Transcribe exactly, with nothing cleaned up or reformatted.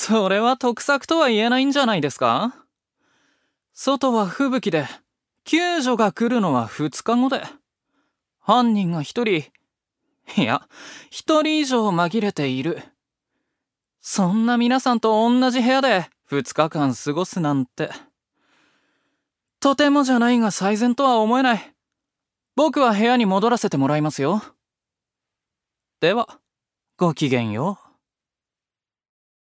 それは得策とは言えないんじゃないですか？外は吹雪で、救助が来るのはふつかごで、犯人が一人、いや、一人以上紛れている。そんな皆さんと同じ部屋でふつかかん過ごすなんて。とてもじゃないが最善とは思えない。僕は部屋に戻らせてもらいますよ。では、ごきげんよう。